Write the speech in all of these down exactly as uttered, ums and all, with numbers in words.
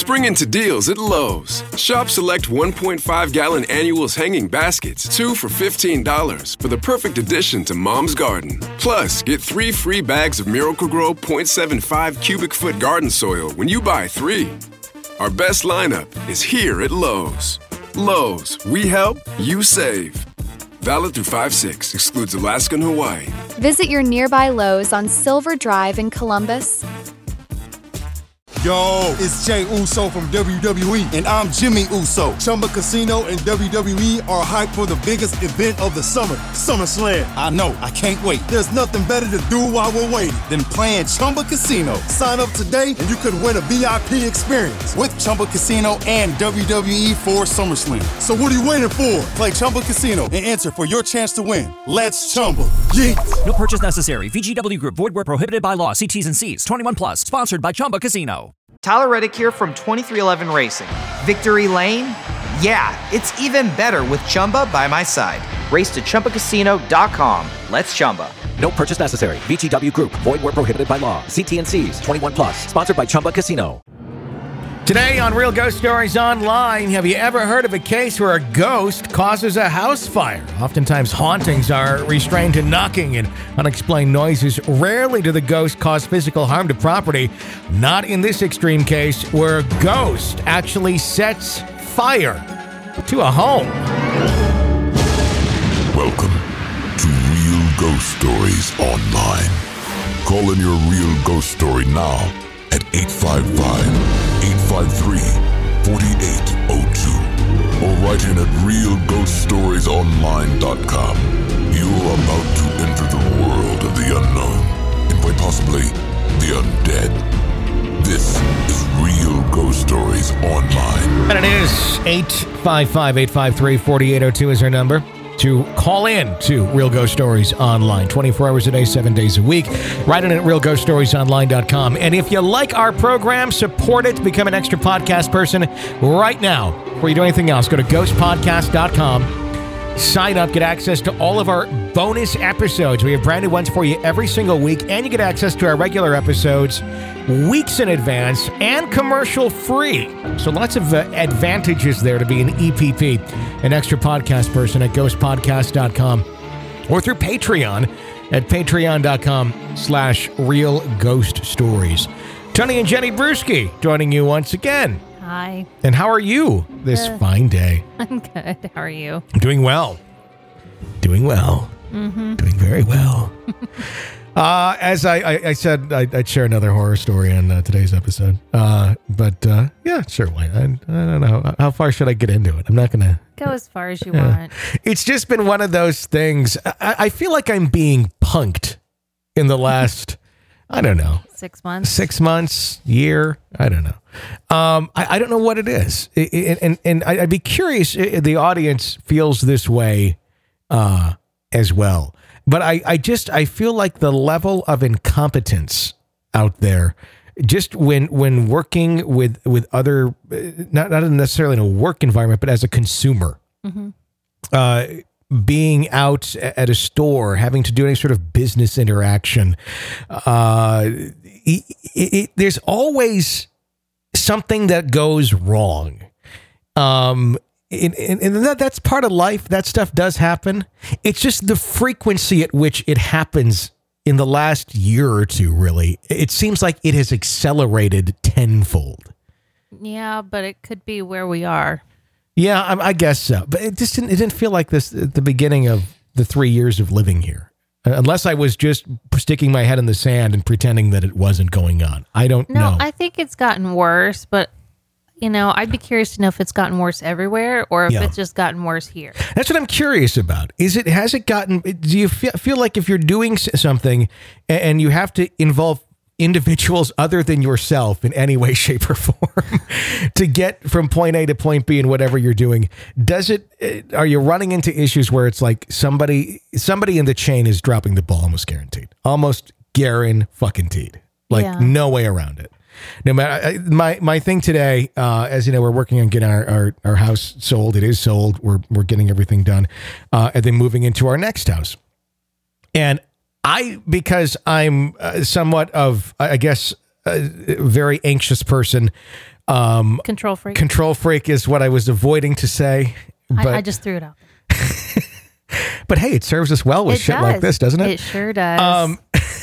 Spring into deals at Lowe's. Shop select one point five gallon annuals hanging baskets, two for fifteen dollars, for the perfect addition to Mom's garden. Plus, get three free bags of Miracle-Gro point seven five cubic foot garden soil when you buy three. Our best lineup is here at Lowe's. Lowe's, we help, you save. Valid through five six, excludes Alaska and Hawaii. Visit your nearby Lowe's on Silver Drive in Columbus. Yo, it's Jay Uso from W W E, and I'm Jimmy Uso. Chumba Casino and W W E are hyped for the biggest event of the summer, SummerSlam. I know, I can't wait. There's nothing better to do while we're waiting than playing Chumba Casino. Sign up today and you could win a V I P experience with Chumba Casino and W W E for SummerSlam. So what are you waiting for? Play Chumba Casino and enter for your chance to win. Let's Chumba. Yeah. No purchase necessary. V G W Group. Void where prohibited by law. See T's and C's. twenty-one plus. Sponsored by Chumba Casino. Tyler Reddick here from twenty-three eleven Racing. Victory Lane? Yeah, it's even better with Chumba by my side. Race to Chumba Casino dot com. Let's Chumba. No purchase necessary. V G W Group. Void where prohibited by law. See T and C's. twenty-one plus. Sponsored by Chumba Casino. Today on Real Ghost Stories Online, have you ever heard of a case where a ghost causes a house fire? Oftentimes, hauntings are restrained to knocking and unexplained noises. Rarely do the ghosts cause physical harm to property. Not in this extreme case where a ghost actually sets fire to a home. Welcome to Real Ghost Stories Online. Call in your real ghost story now at eight five five, eight five three, four eight zero two or write in at real ghost stories online dot com. You're about to enter the world of the unknown and quite possibly the undead. This is Real Ghost Stories Online. And it is eight five five, eight five three, four eight zero two is our number to call in to Real Ghost Stories Online, twenty-four hours a day, seven days a week. Write in at real ghost stories online dot com. And if you like our program, support it, become an extra podcast person right now. Before you do anything else, go to ghost podcast dot com. Sign up, get access to all of our bonus episodes. We have brand new ones for you every single week, and you get access to our regular episodes weeks in advance and commercial free. So lots of uh, advantages there to be an E P P, an extra podcast person at ghost podcast dot com, or through Patreon at patreon dot com slash real ghost stories. Tony and Jenny Brewski joining you once again. Hi. And how are you this uh, fine day? I'm good. How are you? Doing well. Doing well. Mm-hmm. Doing very well. uh, as I, I, I said, I, I'd share another horror story on uh, today's episode. Uh, but uh, yeah, sure. Why not? I, I don't know. How far should I get into it? I'm not going to... Go as far as you uh, want. It's just been one of those things. I, I feel like I'm being punked in the last... I don't know. Six months? Six months, year. I don't know. Um, I, I don't know what it is. It, it, and and I'd be curious if the audience feels this way uh, as well. But I, I just, I feel like the level of incompetence out there, just when when working with, with other, not, not necessarily in a work environment, but as a consumer, mm-hmm. uh, being out at a store, having to do any sort of business interaction, uh, it, it, there's always something that goes wrong. Um, and, and, and that, that's part of life. That stuff does happen. It's just the frequency at which it happens in the last year or two, really. It seems like it has accelerated tenfold. Yeah, but it could be where we are. Yeah, I, I guess so. But it just didn't, it didn't feel like this at the beginning of the three years of living here. Unless I was just sticking my head in the sand and pretending that it wasn't going on. I don't no, know. No, I think it's gotten worse, but, you know, I'd be curious to know if it's gotten worse everywhere or if yeah. it's just gotten worse here. That's what I'm curious about. Is it, has it gotten, do you feel, feel like if you're doing something and you have to involve individuals other than yourself in any way, shape, or form to get from point A to point B in whatever you're doing, does it, are you running into issues where it's like somebody, somebody in the chain is dropping the ball almost guaranteed, almost guaranteed, like yeah. no way around it. No matter I, my, my thing today, uh, as you know, we're working on getting our, our, our house sold. It is sold. We're, we're getting everything done. Uh, and then moving into our next house. And I, because I'm uh, somewhat of, I guess, a very anxious person, Um, control freak. Control freak is what I was avoiding to say. But, I, I just threw it out. But hey, it serves us well with It shit does. like this, doesn't it? It sure does. Um,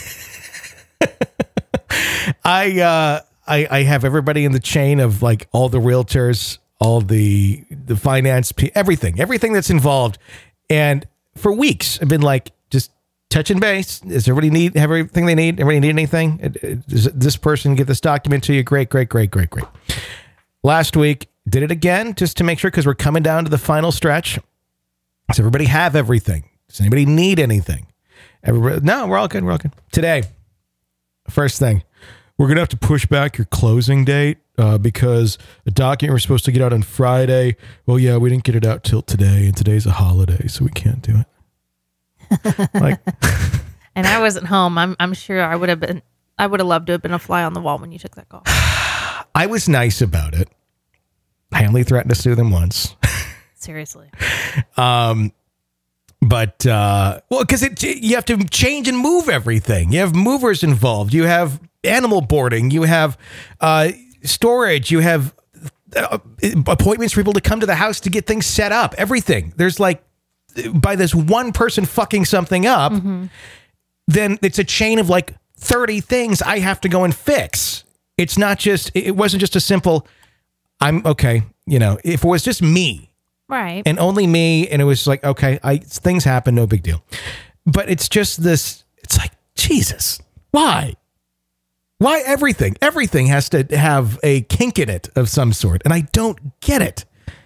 I, uh, I I have everybody in the chain of like all the realtors, all the the finance, pe- everything, everything that's involved. And for weeks, I've been like, just touching base. Does everybody need have everything they need? Everybody need anything? Does this person get this document to you? Great, great, great, great, great. Last week, did it again just to make sure because we're coming down to the final stretch. Does everybody have everything? Does anybody need anything? Everybody, no, we're all good. We're all good. Today, first thing, we're going to have to push back your closing date uh, because a document we're supposed to get out on Friday. Well, yeah, we didn't get it out till today, and today's a holiday, so we can't do it. Like, and I wasn't home. I'm I'm sure I would have been. I would have loved to have been a fly on the wall when you took that call. I was nice about it. I only threatened to sue them once. Seriously. Um, but, uh, well, because it you have to change and move everything. You have movers involved. You have animal boarding. You have uh, storage. You have uh, appointments for people to come to the house to get things set up. Everything. There's like, by this one person fucking something up, mm-hmm. then it's a chain of like thirty things I have to go and fix. It's not just, it wasn't just a simple, I'm okay. You know, if it was just me, right, and only me, and it was like, okay, I things happen, no big deal. But it's just this, it's like, Jesus, why? Why everything? Everything has to have a kink in it of some sort, and I don't get it.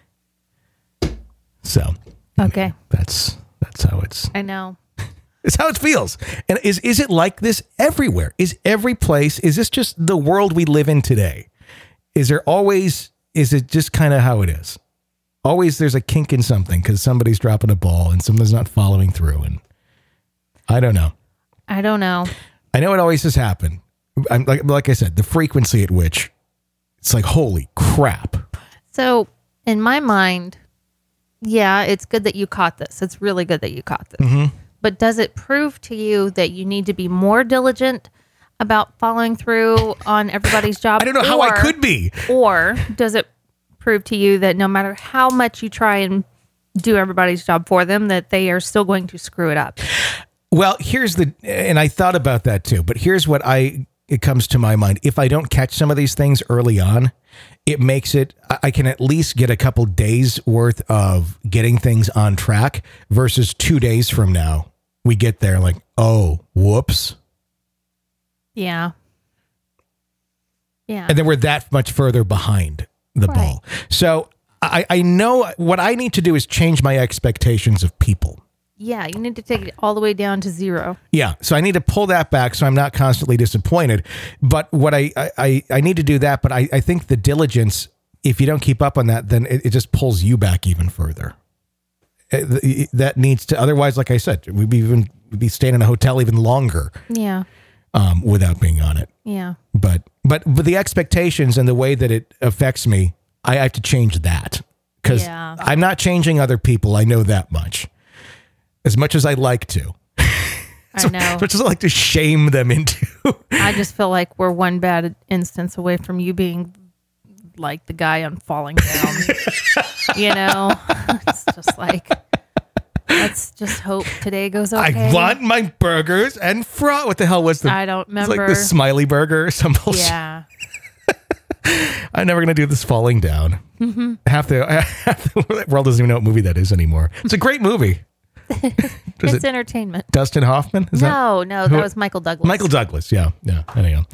So, okay, that's that's how it's. I know. It's how it feels. And is is it like this everywhere? Is every place, is this just the world we live in today? Is there always, is it just kind of how it is? Always there's a kink in something because somebody's dropping a ball and someone's not following through. And I don't know. I don't know. I know it always has happened. I'm like, like I said, the frequency at which it's like, holy crap. So in my mind, yeah, it's good that you caught this. It's really good that you caught this. Mm-hmm. But does it prove to you that you need to be more diligent about following through on everybody's job? I don't know or, how I could be. Or does it prove to you that no matter how much you try and do everybody's job for them, that they are still going to screw it up? Well, here's the, and I thought about that too, but here's what I, it comes to my mind. If I don't catch some of these things early on, it makes it, I can at least get a couple days worth of getting things on track versus two days from now. We get there like, oh, whoops. Yeah. Yeah. And then we're that much further behind the right. ball. So I, I know what I need to do is change my expectations of people. Yeah, you need to take it all the way down to zero. Yeah, so I need to pull that back so I'm not constantly disappointed. But what I I, I need to do that, but I, I think the diligence, if you don't keep up on that, then it, it just pulls you back even further. It, that needs to, otherwise, like I said, we'd be even we'd be staying in a hotel even longer. Yeah. Um, without being on it. Yeah. But but but the expectations and the way that it affects me, I have to change that because yeah. I'm not changing other people. I know that much. As much as I'd like to. I know. As much as I like to shame them into. I just feel like we're one bad instance away from you being like the guy on Falling Down. You know? It's just like, let's just hope today goes okay. I want my burgers and fries. What the hell was the? I don't remember. It's like the Smiley Burger or some bullshit. Yeah. I'm never going to do this Falling Down. Mm-hmm. Half, the, half the world doesn't even know what movie that is anymore. It's a great movie. It's it entertainment. Dustin Hoffman? Is no, that, no, that was Michael Douglas. Michael Douglas, yeah. Yeah, there you go.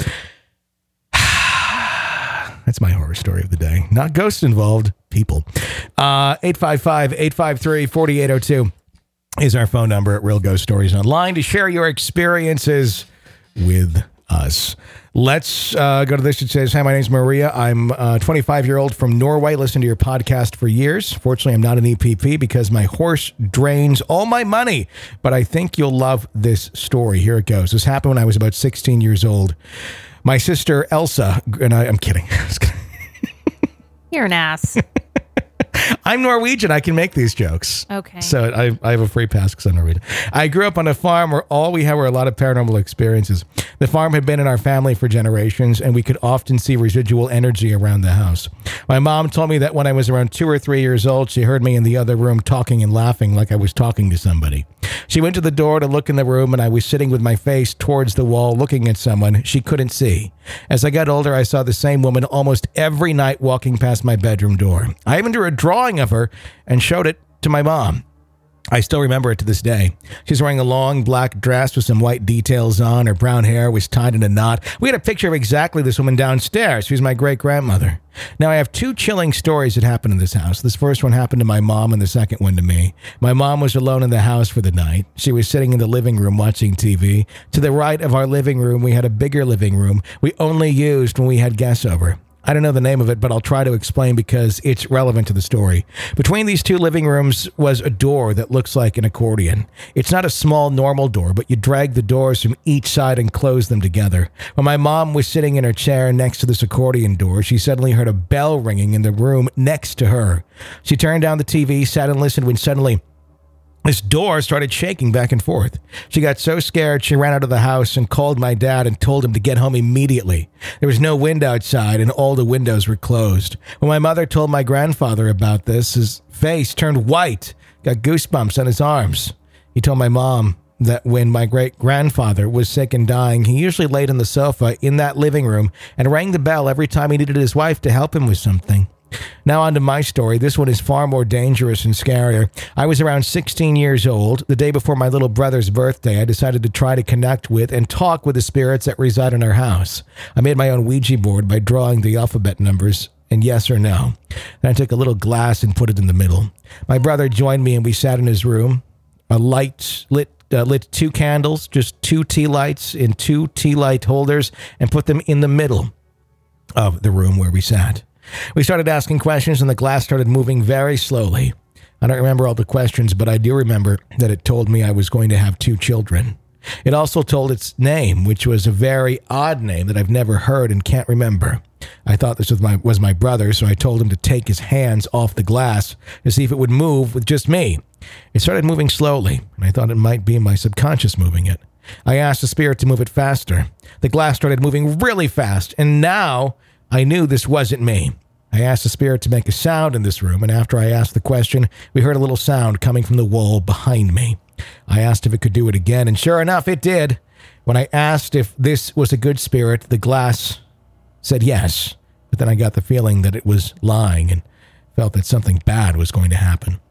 That's my horror story of the day. Not ghosts involved, people. Uh, eight five five, eight five three, four eight zero two is our phone number at Real Ghost Stories Online to share your experiences with us. Let's uh, go to this. It says, hi, my name's Maria. I'm a twenty-five-year-old from Norway. Listened to your podcast for years. Fortunately, I'm not an E P P because my horse drains all my money. But I think you'll love this story. Here it goes. This happened when I was about sixteen years old. My sister, Elsa, and I, I'm kidding. You're an ass. I'm Norwegian. I can make these jokes. Okay. So I, I have a free pass because I'm Norwegian. I grew up on a farm where all we had were a lot of paranormal experiences. The farm had been in our family for generations, and we could often see residual energy around the house. My mom told me that when I was around two or three years old, she heard me in the other room talking and laughing like I was talking to somebody. She went to the door to look in the room, and I was sitting with my face towards the wall looking at someone she couldn't see. As I got older, I saw the same woman almost every night walking past my bedroom door. I even drew a drawing of her and showed it to my mom. I still remember it to this day. She's wearing a long black dress with some white details on. Her brown hair was tied in a knot. We had a picture of exactly this woman downstairs. She was my great-grandmother. Now, I have two chilling stories that happened in this house. This first one happened to my mom and the second one to me. My mom was alone in the house for the night. She was sitting in the living room watching T V. To the right of our living room, we had a bigger living room we only used when we had guests over. I don't know the name of it, but I'll try to explain because it's relevant to the story. Between these two living rooms was a door that looks like an accordion. It's not a small, normal door, but you drag the doors from each side and close them together. When my mom was sitting in her chair next to this accordion door, she suddenly heard a bell ringing in the room next to her. She turned down the T V, sat and listened when suddenly this door started shaking back and forth. She got so scared, she ran out of the house and called my dad and told him to get home immediately. There was no wind outside and all the windows were closed. When my mother told my grandfather about this, his face turned white, got goosebumps on his arms. He told my mom that when my great-grandfather was sick and dying, he usually laid on the sofa in that living room and rang the bell every time he needed his wife to help him with something. Now on to my story. This one is far more dangerous and scarier. I was around sixteen years old. The day before my little brother's birthday, I decided to try to connect with and talk with the spirits that reside in our house. I made my own Ouija board by drawing the alphabet numbers and yes or no. Then I took a little glass and put it in the middle. My brother joined me and we sat in his room. A light lit Uh, lit two candles, just two tea lights in two tea light holders, and put them in the middle of the room where we sat. We started asking questions and the glass started moving very slowly. I don't remember all the questions, but I do remember that it told me I was going to have two children. It also told its name, which was a very odd name that I've never heard and can't remember. I thought this was my, was my brother, so I told him to take his hands off the glass to see if it would move with just me. It started moving slowly, and I thought it might be my subconscious moving it. I asked the spirit to move it faster. The glass started moving really fast, and now I knew this wasn't me. I asked the spirit to make a sound in this room, and after I asked the question, we heard a little sound coming from the wall behind me. I asked if it could do it again, and sure enough, it did. When I asked if this was a good spirit, the glass said yes, but then I got the feeling that it was lying and felt that something bad was going to happen.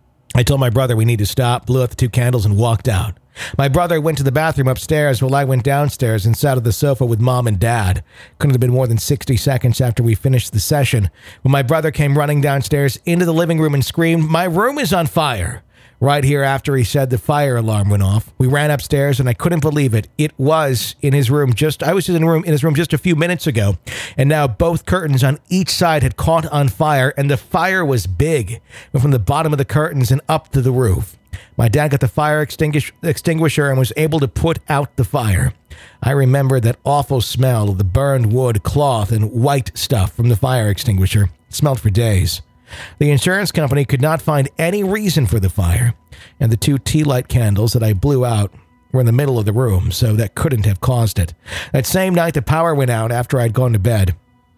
I told my brother we need to stop, blew out the two candles, and walked out. My brother went to the bathroom upstairs while I went downstairs and sat on the sofa with Mom and Dad. Couldn't have been more than sixty seconds after we finished the session when my brother came running downstairs into the living room and screamed, "My room is on fire!" Right here after he said, the fire alarm went off. We ran upstairs and I couldn't believe it. It was in his room just, I was in, room, in his room just a few minutes ago. And now both curtains on each side had caught on fire and the fire was big. Went from the bottom of the curtains and up to the roof. My dad got the fire extinguish, extinguisher and was able to put out the fire. I remember that awful smell of the burned wood, cloth, and white stuff from the fire extinguisher. It smelled for days. The insurance company could not find any reason for the fire, and the two tea light candles that I blew out were in the middle of the room, so that couldn't have caused it. That same night, the power went out after I'd gone to bed.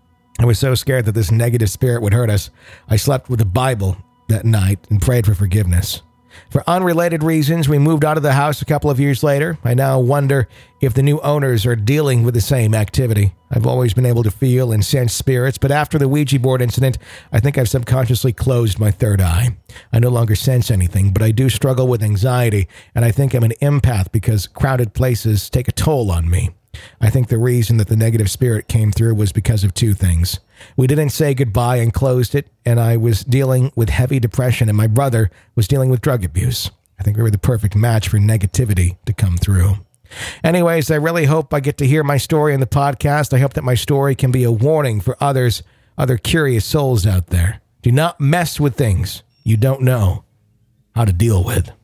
I was so scared that this negative spirit would hurt us. I slept with the Bible that night and prayed for forgiveness. For unrelated reasons, we moved out of the house a couple of years later. I now wonder if the new owners are dealing with the same activity. I've always been able to feel and sense spirits, but after the Ouija board incident, I think I've subconsciously closed my third eye. I no longer sense anything, but I do struggle with anxiety, and I think I'm an empath because crowded places take a toll on me. I think the reason that the negative spirit came through was because of two things. We didn't say goodbye and closed it, and I was dealing with heavy depression, and my brother was dealing with drug abuse. I think we were the perfect match for negativity to come through. Anyways, I really hope I get to hear my story in the podcast. I hope that my story can be a warning for others, other curious souls out there. Do not mess with things you don't know how to deal with.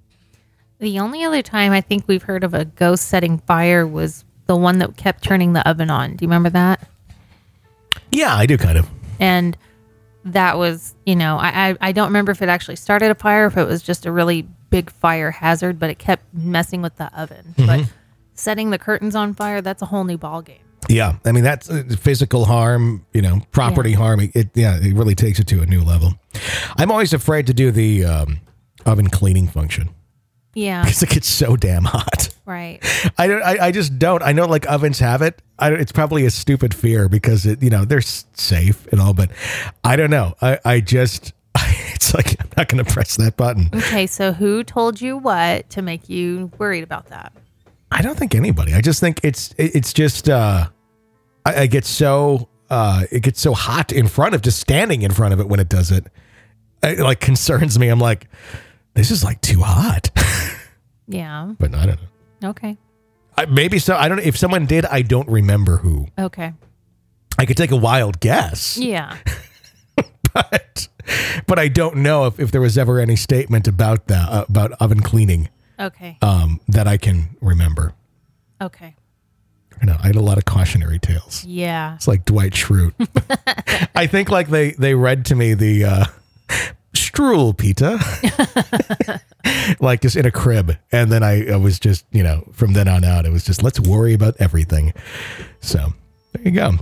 The only other time I think we've heard of a ghost setting fire was the one that kept turning the oven on. Do you remember that? Yeah, I do kind of. And that was, you know, I, I I don't remember if it actually started a fire, if it was just a really big fire hazard, but it kept messing with the oven. Mm-hmm. But setting the curtains on fire, that's a whole new ball game. Yeah, I mean that's uh, physical harm, you know, property Yeah. harm. It yeah, it really takes it to a new level. I'm always afraid to do the um, oven cleaning function Yeah, because it gets so damn hot. right. I don't. I, I just don't. I know like ovens have it. I don't, it's probably a stupid fear because it, you know, they're s- safe and all, but I don't know. I, I just, it's like I'm not going to press that button. Okay, so who told you what to make you worried about that? I don't think anybody. I just think it's it, it's just uh, I, I get so uh, it gets so hot in front of just standing in front of it when it does it. It like concerns me. I'm like, this is like too hot. Yeah. But I don't know. Okay. I, maybe so. I don't know if someone did. I don't remember who. Okay. I could take a wild guess. Yeah. but but I don't know if, if there was ever any statement about that uh, about oven cleaning Okay. um, that I can remember. Okay. You know, I had a lot of cautionary tales. Yeah. It's like Dwight Schrute. I think like they they read to me the uh, Strudel Pita, like just in a crib, and then I, I was just you know from then on out it was just let's worry about everything. So there you go.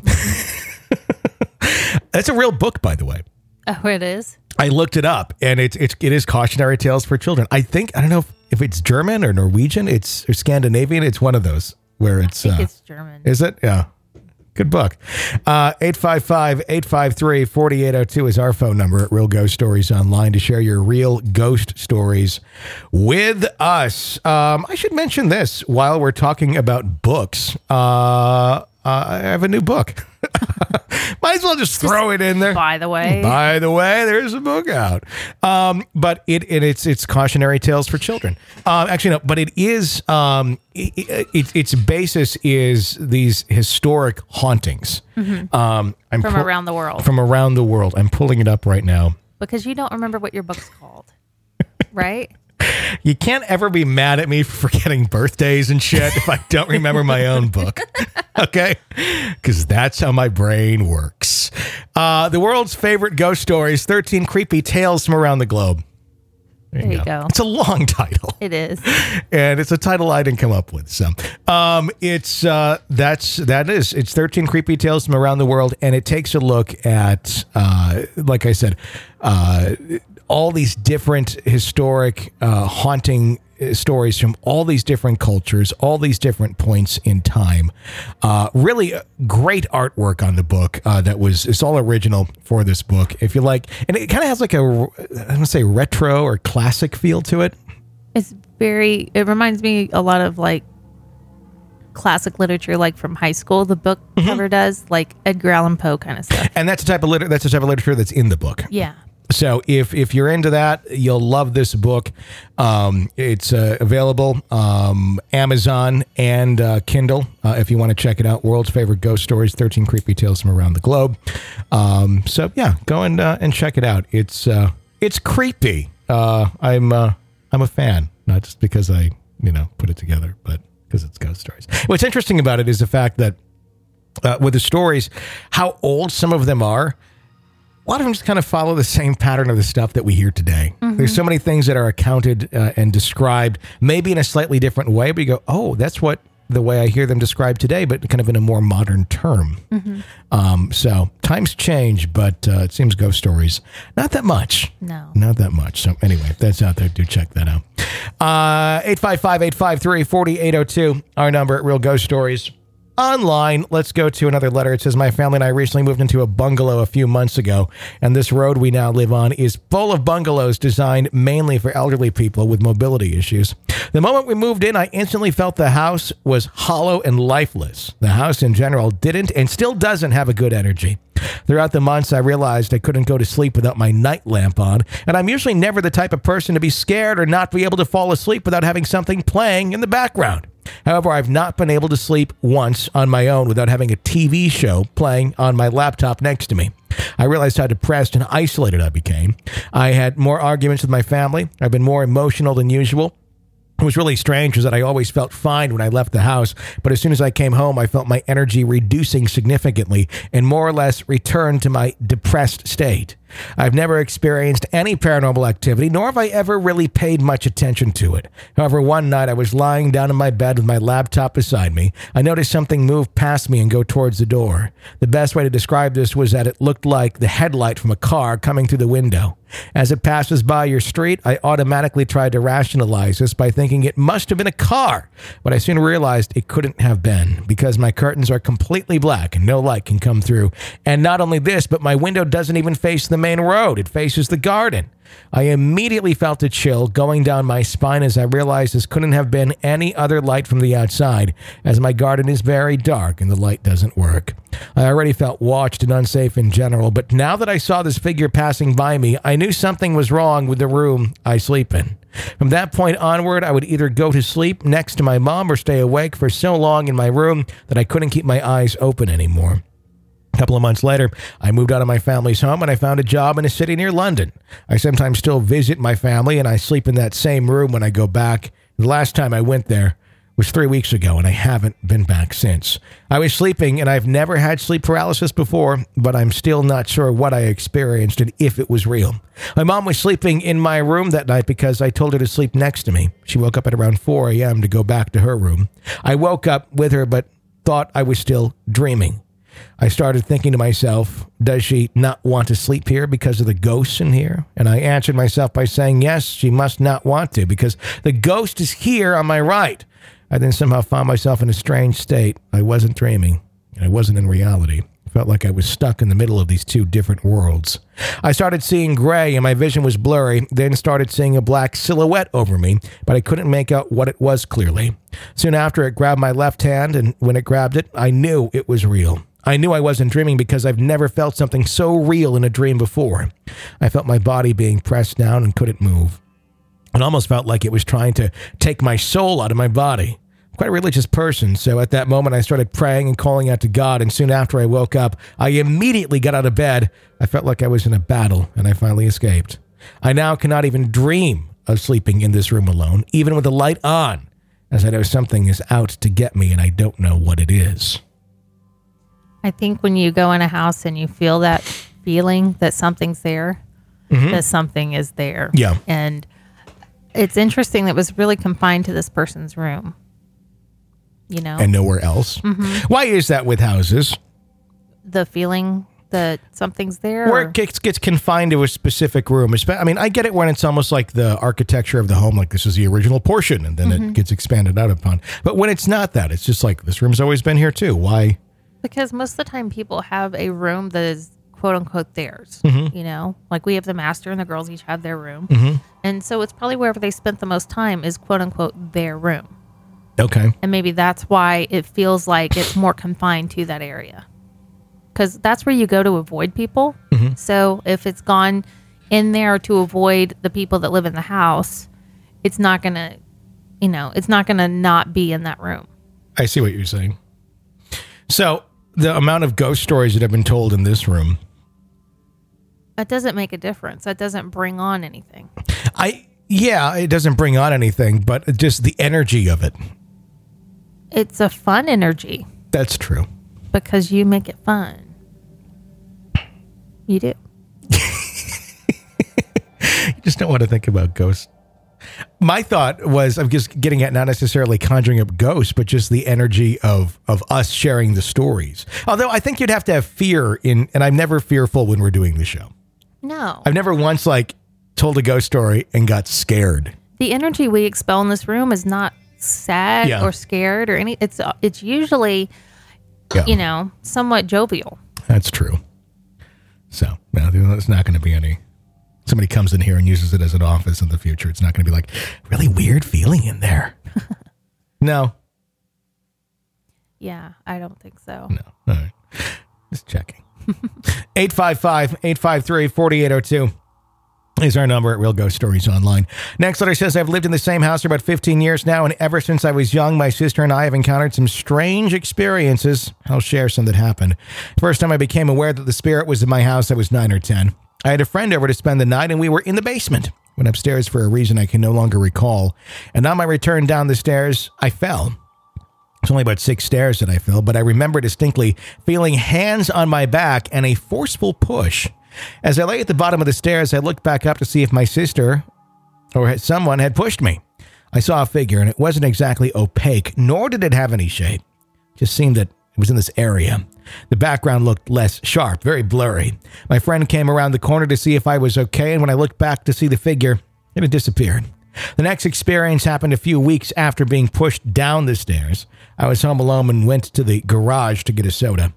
That's a real book, by the way. Oh, it is? I looked it up, and it's it's it is cautionary tales for children. I think I don't know if, if it's German or Norwegian. It's or Scandinavian. It's one of those where it's. I think uh, it's German. Is it? Yeah. Good book. Uh, eight five five, eight five three, four eight zero two is our phone number at Real Ghost Stories Online to share your real ghost stories with us. Um, I should mention this while we're talking about books. Uh, uh, I have a new book. Might as well just throw it in there. By the way. By the way, there's a book out. Um, but it, it it's it's cautionary tales for children. Um, actually, no, but it is um, it, it, its basis is these historic hauntings. Mm-hmm. Um, I'm From pu- around the world. From around the world. I'm pulling it up right now. Because you don't remember what your book's called, right? You can't ever be mad at me for forgetting birthdays and shit if I don't remember my own book. Okay? Because that's how my brain works. Uh, the world's favorite ghost stories, thirteen creepy tales from around the globe. There, There you go. It's a long title. It is. And it's a title I didn't come up with. So um, it's uh, that's that is it's thirteen creepy tales from around the world, and it takes a look at uh, like I said, uh, all these different historic uh, haunting stories from all these different cultures, all these different points in time. Uh, really great artwork on the book uh, that was, it's all original for this book. If you like, and it kind of has like a, I don't want to say retro or classic feel to it. It's very, it reminds me a lot of like classic literature, like from high school, the book Mm-hmm. cover does, like Edgar Allan Poe kind of stuff. And that's the type of liter- that's the type of literature that's in the book. Yeah. So if if you're into that, you'll love this book. Um, it's uh, available um, Amazon and uh, Kindle uh, if you want to check it out. World's favorite ghost stories, thirteen creepy tales from around the globe. Um, so yeah, go and uh, and check it out. It's uh, it's creepy. Uh, I'm uh, I'm a fan, not just because I you know put it together, but because it's ghost stories. What's interesting about it is the fact that uh, with the stories, how old some of them are. A lot of them just kind of follow the same pattern of the stuff that we hear today. Mm-hmm. There's so many things that are accounted uh, and described, maybe in a slightly different way, but you go, oh, that's what the way I hear them described today, but kind of in a more modern term. Mm-hmm. Um, so times change, but uh, it seems ghost stories, not that much. No. Not that much. So anyway, if that's out there, do check that out. Uh, eight five five, eight five three, four eight zero two, our number at Real Ghost Stories Online. Let's go to another letter. It says, my family and I recently moved into a bungalow a few months ago, and this road we now live on is full of bungalows designed mainly for elderly people with mobility issues. The moment we moved in, I instantly felt the house was hollow and lifeless. The house in general didn't and still doesn't have a good energy. Throughout the months, I realized I couldn't go to sleep without my night lamp on, and I'm usually never the type of person to be scared or not be able to fall asleep without having something playing in the background. However, I've not been able to sleep once on my own without having a T V show playing on my laptop next to me. I realized how depressed and isolated I became. I had more arguments with my family. I've been more emotional than usual. What was really strange was that I always felt fine when I left the house, but as soon as I came home, I felt my energy reducing significantly and more or less returned to my depressed state. I've never experienced any paranormal activity, nor have I ever really paid much attention to it. However, one night I was lying down in my bed with my laptop beside me. I noticed something move past me and go towards the door. The best way to describe this was that it looked like the headlight from a car coming through the window. As it passes by your street, I automatically tried to rationalize this by thinking it must have been a car, but I soon realized it couldn't have been because my curtains are completely black and no light can come through. And not only this, but my window doesn't even face the main road. It faces the garden. I immediately felt a chill going down my spine as I realized this couldn't have been any other light from the outside, as my garden is very dark and the light doesn't work. I already felt watched and unsafe in general, but now that I saw this figure passing by me, I knew something was wrong with the room I sleep in. From that point onward, I would either go to sleep next to my mom or stay awake for so long in my room that I couldn't keep my eyes open anymore. A couple of months later, I moved out of my family's home and I found a job in a city near London. I sometimes still visit my family and I sleep in that same room when I go back. The last time I went there was three weeks ago and I haven't been back since. I was sleeping and I've never had sleep paralysis before, but I'm still not sure what I experienced and if it was real. My mom was sleeping in my room that night because I told her to sleep next to me. She woke up at around four a.m. to go back to her room. I woke up with her but thought I was still dreaming. I started thinking to myself, does she not want to sleep here because of the ghosts in here? And I answered myself by saying, yes, she must not want to because the ghost is here on my right. I then somehow found myself in a strange state. I wasn't dreaming, and I wasn't in reality. I felt like I was stuck in the middle of these two different worlds. I started seeing gray, and my vision was blurry, then started seeing a black silhouette over me, but I couldn't make out what it was clearly. Soon after, it grabbed my left hand, and when it grabbed it, I knew it was real. I knew I wasn't dreaming because I've never felt something so real in a dream before. I felt my body being pressed down and couldn't move. It almost felt like it was trying to take my soul out of my body. I'm quite a religious person, so at that moment I started praying and calling out to God, and soon after I woke up, I immediately got out of bed. I felt like I was in a battle, and I finally escaped. I now cannot even dream of sleeping in this room alone, even with the light on, as I know something is out to get me, and I don't know what it is. I think when you go in a house and you feel that feeling that something's there, mm-hmm. that something is there. Yeah. And it's interesting that it was really confined to this person's room, you know? And nowhere else. Mm-hmm. Why is that with houses? The feeling that something's there? Where it gets, gets confined to a specific room. I mean, I get it when it's almost like the architecture of the home, like this is the original portion, and then mm-hmm. it gets expanded out upon. But when it's not that, it's just like, this room's always been here too. Why? Because most of the time people have a room that is quote unquote theirs, mm-hmm. you know, like we have the master and the girls each have their room. Mm-hmm. And so it's probably wherever they spent the most time is quote unquote their room. Okay. And maybe that's why it feels like it's more confined to that area. Because that's where you go to avoid people. Mm-hmm. So if it's gone in there to avoid the people that live in the house, it's not going to, you know, it's not going to not be in that room. I see what you're saying. So the amount of ghost stories that have been told in this room. That doesn't make a difference. That doesn't bring on anything. I, yeah, it doesn't bring on anything, but just the energy of it. It's a fun energy. That's true. Because you make it fun. You do. You just don't want to think about ghosts. My thought was, I'm just getting at not necessarily conjuring up ghosts, but just the energy of, of us sharing the stories. Although I think you'd have to have fear in, and I'm never fearful when we're doing the show. No. I've never once like told a ghost story and got scared. The energy we expel in this room is not sad yeah. or scared or any, it's, it's usually, yeah. you know, somewhat jovial. That's true. So, no, there's not going to be any. Somebody comes in here and uses it as an office in the future. It's not going to be like, really weird feeling in there. No. Yeah, I don't think so. No. All right. Just checking. eight five five, eight five three, four eight zero two is our number at Real Ghost Stories Online. Next letter says, I've lived in the same house for about fifteen years now, and ever since I was young, my sister and I have encountered some strange experiences. I'll share some that happened. First time I became aware that the spirit was in my house, I was nine or ten. I had a friend over to spend the night, and we were in the basement. Went upstairs for a reason I can no longer recall. And on my return down the stairs, I fell. It's only about six stairs that I fell, but I remember distinctly feeling hands on my back and a forceful push. As I lay at the bottom of the stairs, I looked back up to see if my sister or someone had pushed me. I saw a figure, and it wasn't exactly opaque, nor did it have any shape. It just seemed that it was in this area. The background looked less sharp, very blurry. My friend came around the corner to see if I was okay, and when I looked back to see the figure, it had disappeared. The next experience happened a few weeks after being pushed down the stairs. I was home alone and went to the garage to get a soda.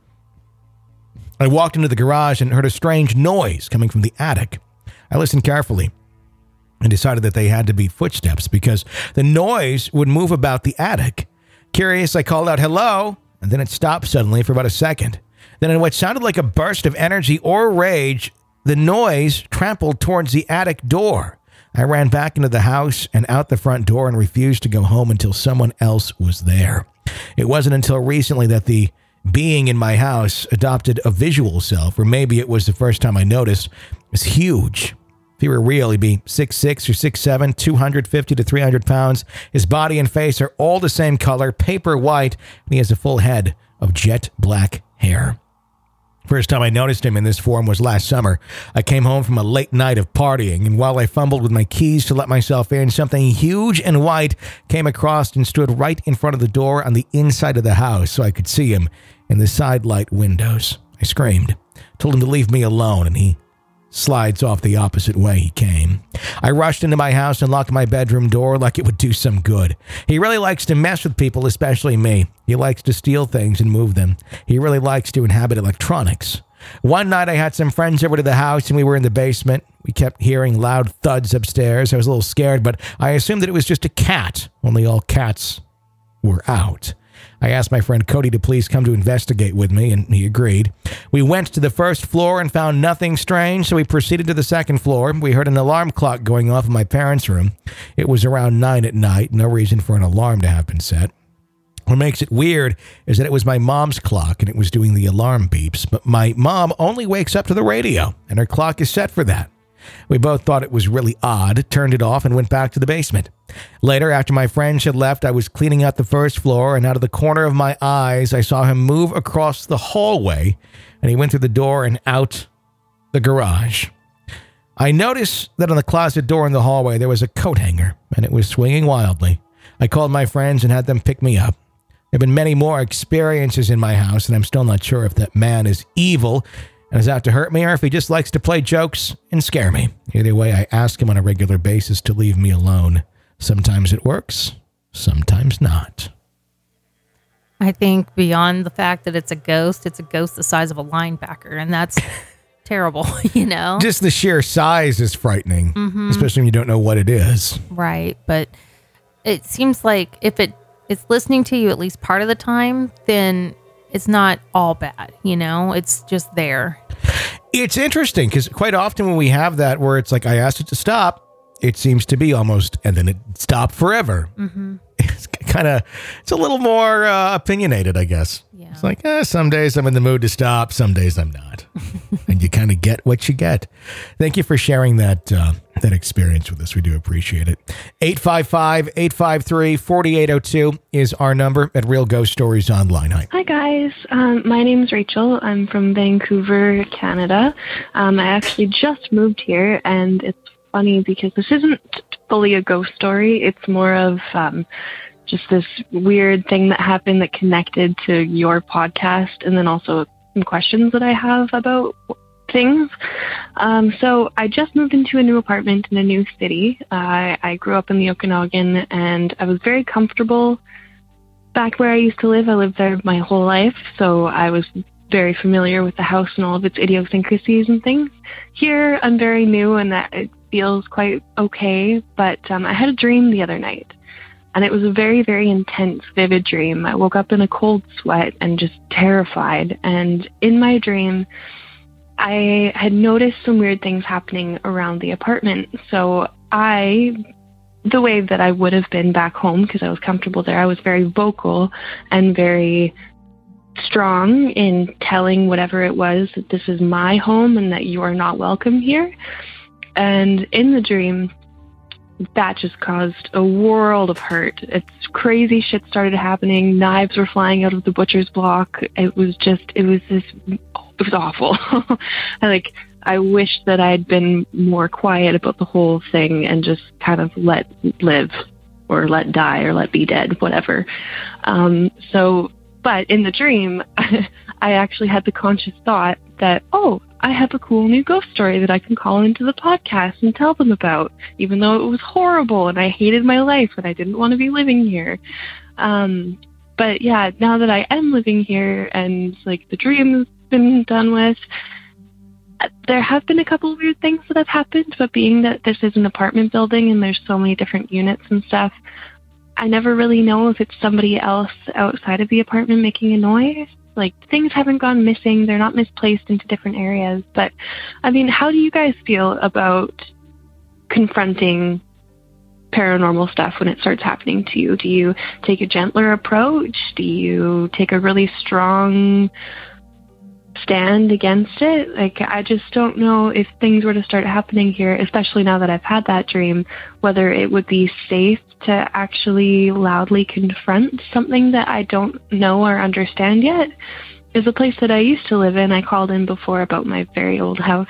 I walked into the garage and heard a strange noise coming from the attic. I listened carefully and decided that they had to be footsteps because the noise would move about the attic. Curious, I called out, "Hello," and then it stopped suddenly for about a second. Then in what sounded like a burst of energy or rage, the noise trampled towards the attic door. I ran back into the house and out the front door and refused to go home until someone else was there. It wasn't until recently that the being in my house adopted a visual self, or maybe it was the first time I noticed. It's huge. If he were real, he'd be six six or six seven, two hundred fifty to three hundred pounds. His body and face are all the same color, paper white, and he has a full head of jet black hair. First time I noticed him in this form was last summer. I came home from a late night of partying, and while I fumbled with my keys to let myself in, something huge and white came across and stood right in front of the door on the inside of the house so I could see him in the side light windows. I screamed, told him to leave me alone, and he slides off the opposite way he came. I rushed into my house and locked my bedroom door like it would do some good. He really likes to mess with people, especially me. He likes to steal things and move them. He really likes to inhabit electronics. One night I had some friends over to the house and we were in the basement. We kept hearing loud thuds upstairs. I was a little scared, but I assumed that it was just a cat, only all cats were out. I asked my friend Cody to please come to investigate with me, and he agreed. We went to the first floor and found nothing strange, so we proceeded to the second floor. We heard an alarm clock going off in my parents' room. It was around nine at night, no reason for an alarm to have been set. What makes it weird is that it was my mom's clock, and it was doing the alarm beeps, but my mom only wakes up to the radio, and her clock is set for that. We both thought it was really odd, turned it off, and went back to the basement. Later, after my friends had left, I was cleaning out the first floor, and out of the corner of my eyes, I saw him move across the hallway, and he went through the door and out the garage. I noticed that on the closet door in the hallway, there was a coat hanger, and it was swinging wildly. I called my friends and had them pick me up. There have been many more experiences in my house, and I'm still not sure if that man is evil and is out to hurt me, or if he just likes to play jokes and scare me. Either way, I ask him on a regular basis to leave me alone. Sometimes it works, sometimes not. I think beyond the fact that it's a ghost, it's a ghost the size of a linebacker, and that's terrible, you know? Just the sheer size is frightening, mm-hmm. especially when you don't know what it is. Right, but it seems like if it it's listening to you at least part of the time, then it's not all bad, you know? It's just there. It's interesting because quite often when we have that where it's like, I asked it to stop, it seems to be almost, and then it stopped forever. Mm-hmm. It's kind of, it's a little more uh, opinionated, I guess. Yeah. It's like, eh, some days I'm in the mood to stop, some days I'm not. And you kind of get what you get. Thank you for sharing that uh, that experience with us. We do appreciate it. eight five five, eight five three, four eight zero two is our number at Real Ghost Stories Online. Hi. Hi, guys. Um, my name's Rachel. I'm from Vancouver, Canada. Um, I actually just moved here, and it's funny because this isn't fully a ghost story. It's more of um, just this weird thing that happened that connected to your podcast, and then also some questions that I have about things. Um, so I just moved into a new apartment in a new city. Uh, I, I grew up in the Okanagan, and I was very comfortable back where I used to live. I lived there my whole life, so I was very familiar with the house and all of its idiosyncrasies and things. Here, I'm very new, and that it feels quite okay, but um, I had a dream the other night, and it was a very, very intense, vivid dream. I woke up in a cold sweat and just terrified, and in my dream, I had noticed some weird things happening around the apartment. So I, the way that I would have been back home, because I was comfortable there, I was very vocal and very strong in telling whatever it was that this is my home and that you are not welcome here. And in the dream, that just caused a world of hurt. It's crazy shit started happening. Knives were flying out of the butcher's block. It was just, it was this, it was awful. I like, I wish that I'd been more quiet about the whole thing and just kind of let live or let die or let be dead, whatever. Um, so, but in the dream, I actually had the conscious thought that, oh, I have a cool new ghost story that I can call into the podcast and tell them about, even though it was horrible and I hated my life and I didn't want to be living here. Um, but yeah, now that I am living here and like the dream's been done with, there have been a couple of weird things that have happened, but being that this is an apartment building and there's so many different units and stuff, I never really know if it's somebody else outside of the apartment making a noise. Like, things haven't gone missing. They're not misplaced into different areas. But, I mean, how do you guys feel about confronting paranormal stuff when it starts happening to you? Do you take a gentler approach? Do you take a really strong stand against it? Like, I just don't know if things were to start happening here, especially now that I've had that dream, whether it would be safe to actually loudly confront something that I don't know or understand yet. Is a place that I used to live in. I called in before about my very old house.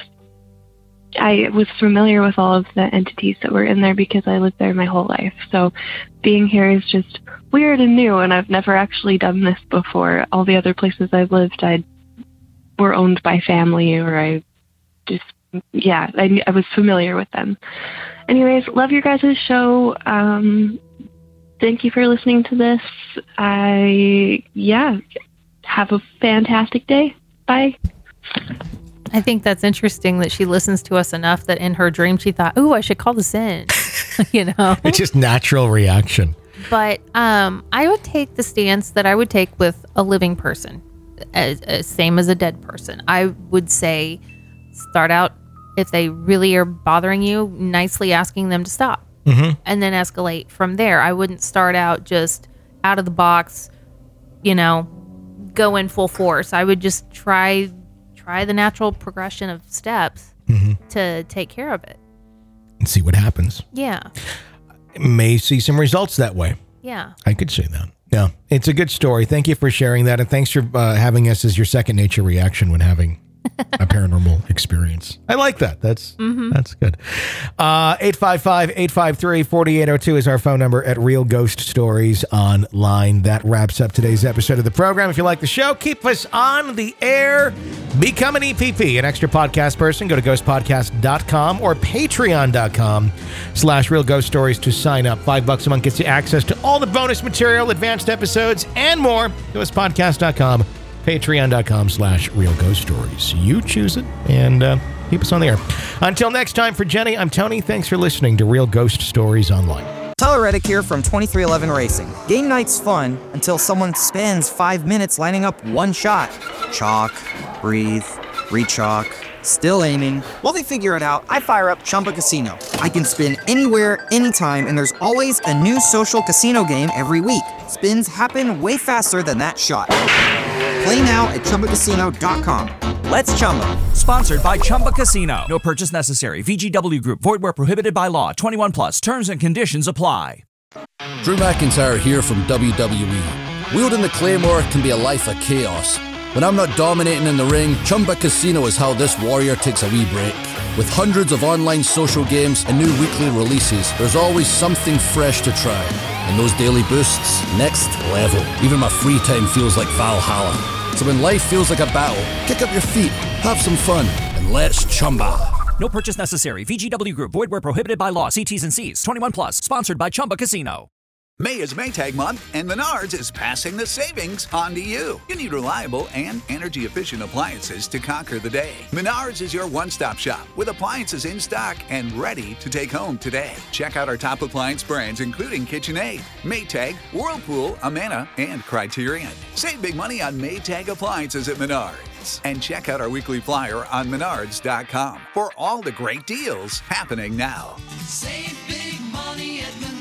I was familiar with all of the entities that were in there because I lived there my whole life. So being here is just weird and new, and I've never actually done this before. All the other places I've lived, I were owned by family, or I just, yeah, I, I was familiar with them. Anyways, love your guys' show. Um, thank you for listening to this. I, yeah, have a fantastic day. Bye. I think that's interesting that she listens to us enough that in her dream she thought, ooh, I should call this in, you know? It's just natural reaction. But um, I would take the stance that I would take with a living person, as, as same as a dead person. I would say start out, if they really are bothering you, nicely asking them to stop, mm-hmm. and then escalate from there. I wouldn't start out just out of the box, you know, go in full force. I would just try try the natural progression of steps mm-hmm. to take care of it. And see what happens. Yeah. May see some results that way. Yeah. I could see that. Yeah. It's a good story. Thank you for sharing that. And thanks for uh, having us as your second nature reaction when having a paranormal experience. I like that. That's mm-hmm. that's good. Uh, eight five five, eight five three, four eight zero two is our phone number at Real Ghost Stories Online. That wraps up today's episode of the program. If you like the show, keep us on the air. Become an E P P, an extra podcast person. Go to ghost podcast dot com or patreon dot com slash Real Ghost Stories to sign up. Five bucks a month gets you access to all the bonus material, advanced episodes, and more. ghost podcast dot com. patreon dot com slash Real Ghost Stories. You choose it and uh, keep us on the air. Until next time, for Jenny, I'm Tony. Thanks for listening to Real Ghost Stories Online. Tyler Reddick here from twenty-three eleven Racing. Game night's fun until someone spends five minutes lining up one shot. Chalk, breathe, re-chalk, still aiming. While they figure it out, I fire up Chumba Casino. I can spin anywhere, anytime, and there's always a new social casino game every week. Spins happen way faster than that shot. Play now at Chumba Casino dot com. Let's Chumba. Sponsored by Chumba Casino. No purchase necessary. V G W Group. Void where prohibited by law. twenty-one plus. Terms and conditions apply. Drew McIntyre here from W W E. Wielding the Claymore can be a life of chaos. When I'm not dominating in the ring, Chumba Casino is how this warrior takes a wee break. With hundreds of online social games and new weekly releases, there's always something fresh to try. And those daily boosts, next level. Even my free time feels like Valhalla. So when life feels like a battle, kick up your feet, have some fun, and let's Chumba. No purchase necessary. V G W Group. Void where prohibited by law. See T's and C's. twenty-one plus. Sponsored by Chumba Casino. May is Maytag month, and Menards is passing the savings on to you. You need reliable and energy-efficient appliances to conquer the day. Menards is your one-stop shop with appliances in stock and ready to take home today. Check out our top appliance brands, including KitchenAid, Maytag, Whirlpool, Amana, and Criterion. Save big money on Maytag appliances at Menards. And check out our weekly flyer on menards dot com for all the great deals happening now. Save big money at Menards.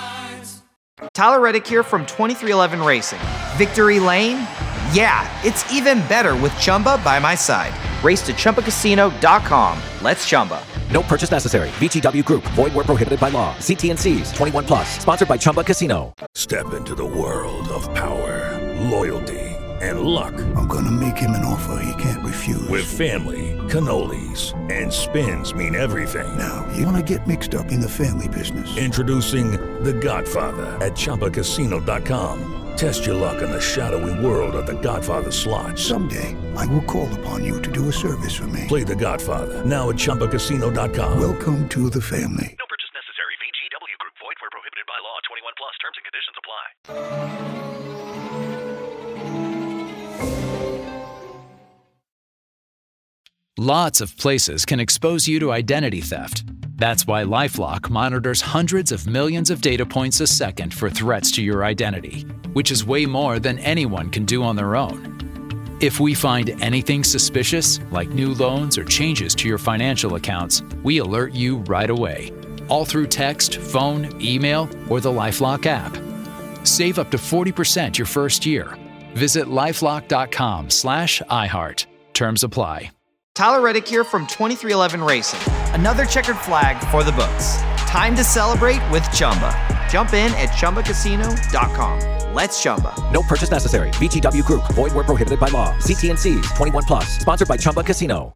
Tyler Reddick here from twenty-three eleven Racing. Victory Lane? Yeah, it's even better with Chumba by my side. Race to Chumba Casino dot com. Let's Chumba. No purchase necessary. V G W Group. Void where prohibited by law. See T and C's. twenty-one plus. Sponsored by Chumba Casino. Step into the world of power, loyalty, and luck. I'm gonna make him an offer he can't refuse. With family, cannolis, and spins mean everything. Now, you wanna get mixed up in the family business. Introducing The Godfather at Chumba Casino dot com. Test your luck in the shadowy world of The Godfather slot. Someday, I will call upon you to do a service for me. Play The Godfather now at Chumba Casino dot com. Welcome to the family. No purchase necessary. V G W Group. Void where prohibited by law. twenty-one plus. Terms and conditions apply. Lots of places can expose you to identity theft. That's why LifeLock monitors hundreds of millions of data points a second for threats to your identity, which is way more than anyone can do on their own. If we find anything suspicious, like new loans or changes to your financial accounts, we alert you right away, all through text, phone, email, or the LifeLock app. Save up to forty percent your first year. Visit lifelock.com slash iHeart. Terms apply. Tyler Reddick here from twenty-three eleven Racing. Another checkered flag for the books. Time to celebrate with Chumba. Jump in at chumba casino dot com. Let's Chumba. No purchase necessary. V G W Group. Void where prohibited by law. See T and C's. twenty-one plus. Sponsored by Chumba Casino.